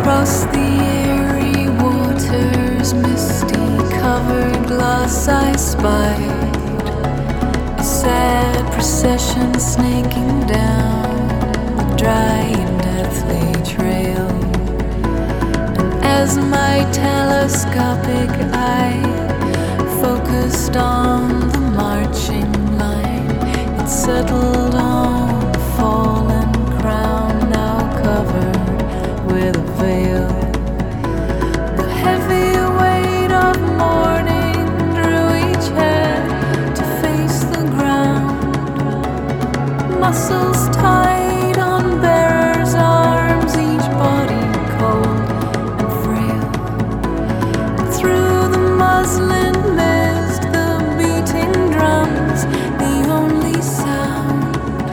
Across the airy waters, misty covered glass I spied a sad procession snaking down the dry and deathly trail. And as my telescopic eye focused on the marching line, it settled on the fallen crown now covered with a veil. The heavy weight of morning drew each head to face the ground. Muscles tight on bearers' arms, each body cold and frail. Through the muslin mist, the beating drums, the only sound.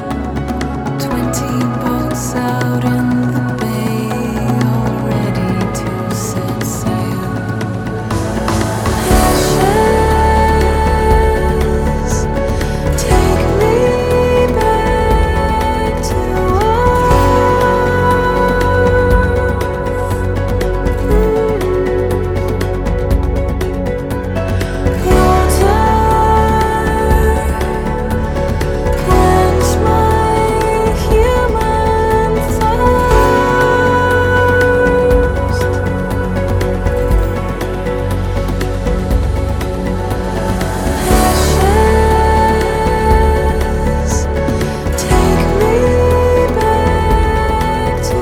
20 boats out in the bay, all ready to set sail. Ashes, take me back to quench my human thirst. Ashes, take me back to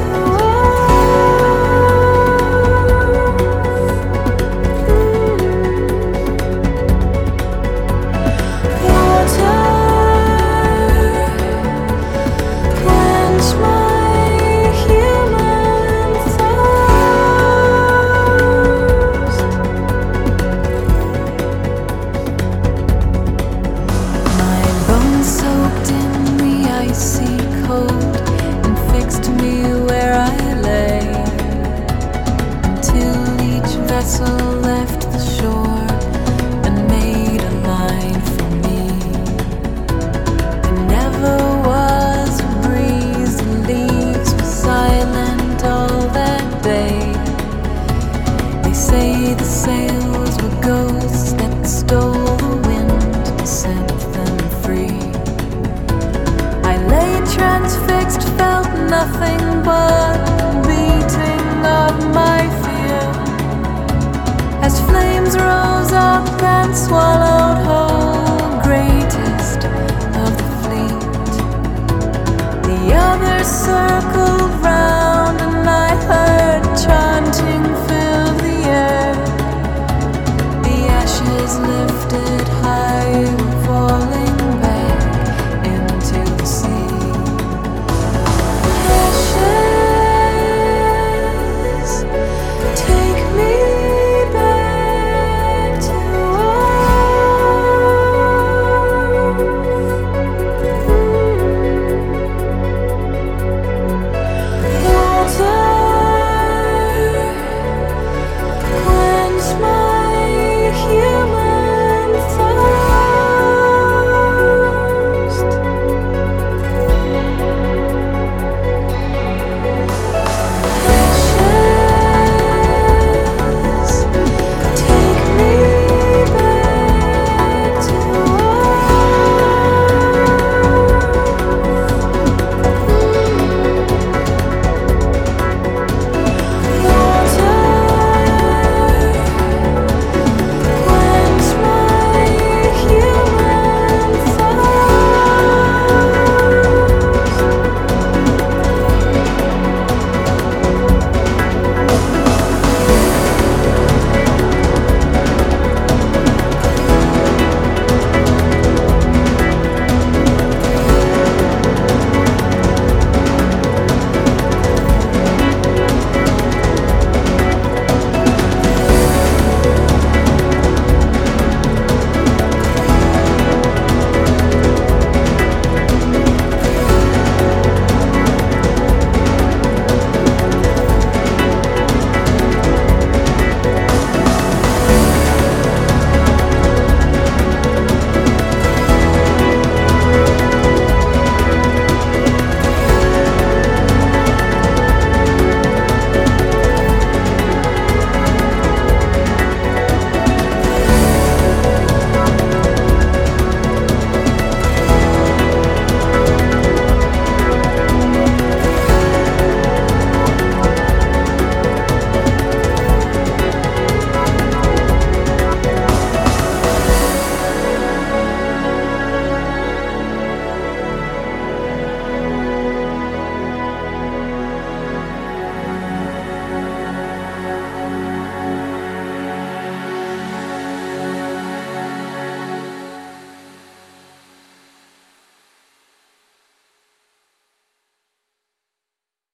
quench my human thirst. My bones soaked in the icy cold and fixed me where I lay until each vessel left the shore and made a line for me. There never was a breeze, the leaves were silent all that day. They say the sails were ghosts that stole the wind to set them free. I lay transfixed, felt nothing but